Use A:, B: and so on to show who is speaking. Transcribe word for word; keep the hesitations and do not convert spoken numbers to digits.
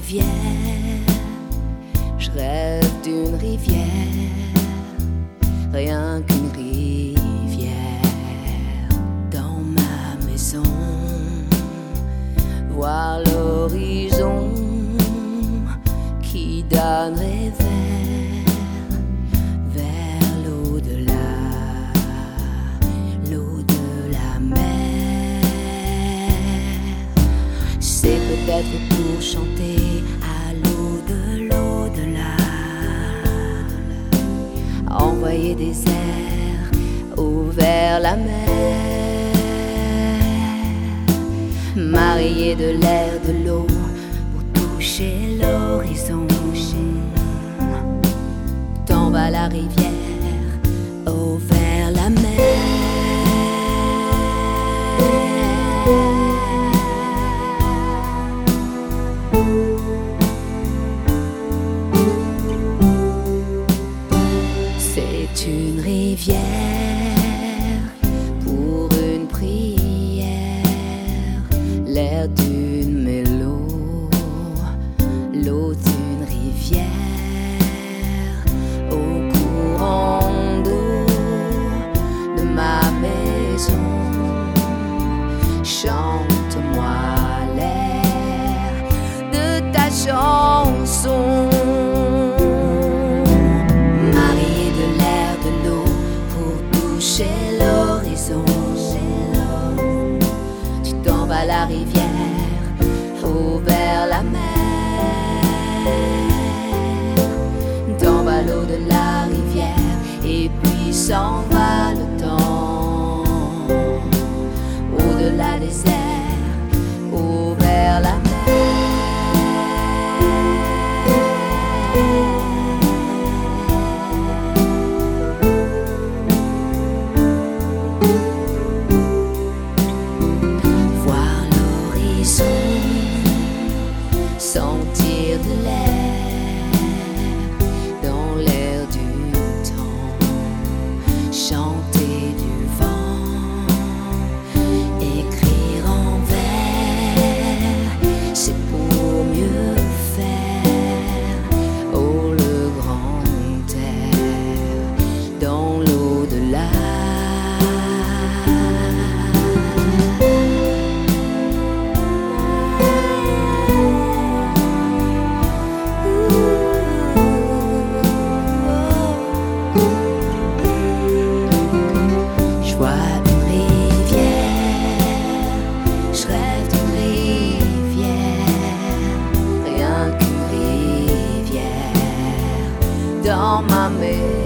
A: rivière, je rêve d'une rivière, rien qu'une rivière dans ma maison. Voir l'horizon qui donnerait vers, vers l'au-delà, l'eau de la mer. C'est peut-être pour chanter à l'eau de l'au-delà, envoyer des airs au vers la mer, marier de l'air, de l'eau pour toucher l'horizon. T'en va la rivière au vers la mer. C'est une rivière pour une prière, l'air d'une mélo, l'eau d'une rivière, au courant d'eau de ma maison. Chante-moi l'air de ta chanson. L'horizon, tu t'en vas la rivière au vers la mer. T'en vas l'eau de la rivière et puis s'en va le temps. Au-delà des airs, au vers la mer. Sentir de l'air dans l'air du temps, chanter du vent, écrire en vers, c'est pour mieux faire. Oh, le grand air dans l'au-delà. Dans ma maison.